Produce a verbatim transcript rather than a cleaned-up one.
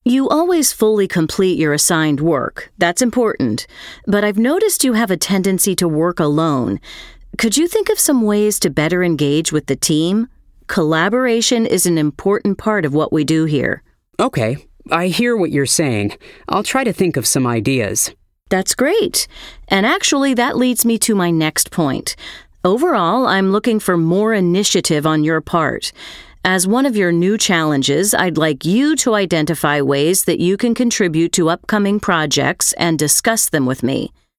You always fully complete your assigned work. That's important. But I've noticed you have a tendency to work alone. Could you think of some ways to better engage with the team? Collaboration is an important part of what we do here. Okay, I hear what you're saying. I'll try to think of some ideas. That's great. And actually, that leads me to my next point. Overall, I'm looking for more initiative on your part. As one of your new challenges, I'd like you to identify ways that you can contribute to upcoming projects and discuss them with me.